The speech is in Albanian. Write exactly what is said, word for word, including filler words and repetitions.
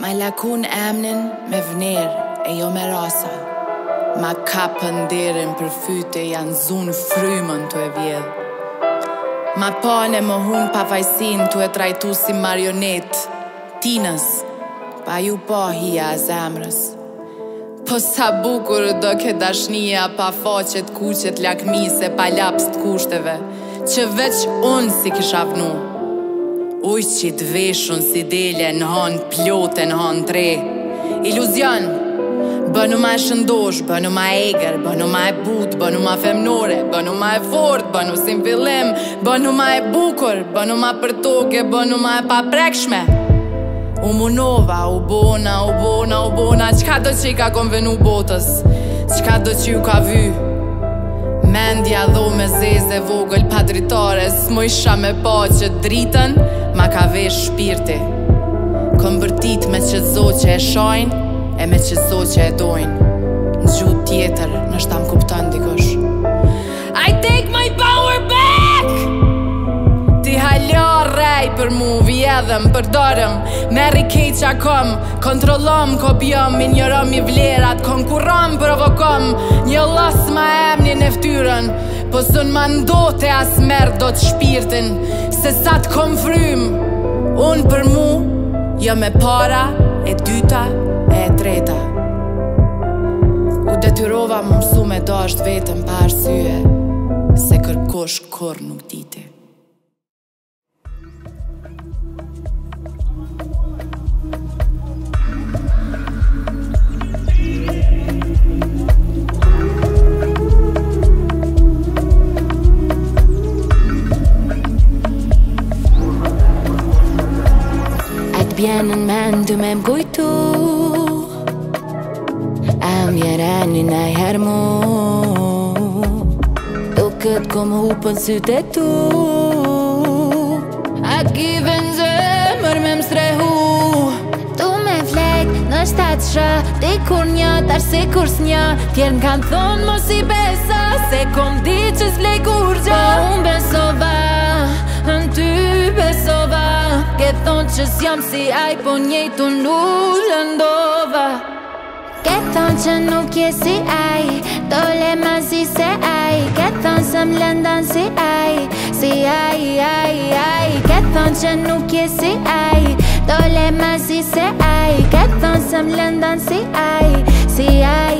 Ma lakun emnin me vner e jo me rasa. Ma kapën derin për fyte janë zun frymën të e vjedh. Ma pane më hun pa fajsin të e trajtu si marionet. Tinës, pa ju po hija e zemrës. Po sa bukur do ke dashnia pa faqet, kuqet, lakmise, pa laps të kushteve, që veç unë si kisha vnu. Ujq që të veshun si dele në hanë plote në hanë tre. Iluzion, bënu ma e shëndosh, bënu ma e eger, bënu ma e but, bënu ma femnore, bënu ma e fort, bënu si m'fillim, bënu ma e bukur, bënu ma për toke, bënu ma e paprekshme. U munova, u bona, u bona, u bona, qka do që i ka konvenu botës, qka do që ju ka vy. Mendja dho me zeze vogël pa dritare, s'mo isha me pa që dritën ma ka vesh shpirti. Kom bërtit me që zo që e shojnë e me që zo që e dojnë. Në gjuhë tjetër nështë ta më kupton dikush. I take my power back! Ti halja rej për mu, vjedhem, përdorëm, merri keqa kom, kontrolom, kopjom, minjërom i vlerat, konkurom, provokom, një los ma emnin e ftyrën, po sën ma ndote as merë do të shpirtin, se sa të kom frym, unë për mu, jo me para, e dyta, e e treta. U detyrova më mësu me dasht vetëm pa arsye, se kërkosh kur nuk diti. Bjenën mendu me m'kujtu, a mjereni na i her mu, do këtë kom hupën syte tu. A kiven zemër me m'strehu, tu me flejt në shtatë shë, ti kur një, tash si kur s'një, tjerën kanë thonë mos i besa, se kom di që s'vlej kur gjë. Po unë besova, në ty besova, ke thonë që s'jam si aj, po njejtu nuk lëndova. Ke thonë që nuk je si aj, dole ma si se aj, ke thonë se m'lëndan si aj, si aj, aj, aj. Ke thonë që nuk je si aj, dole ma si se aj, ke thonë se m'lëndan si aj, si aj.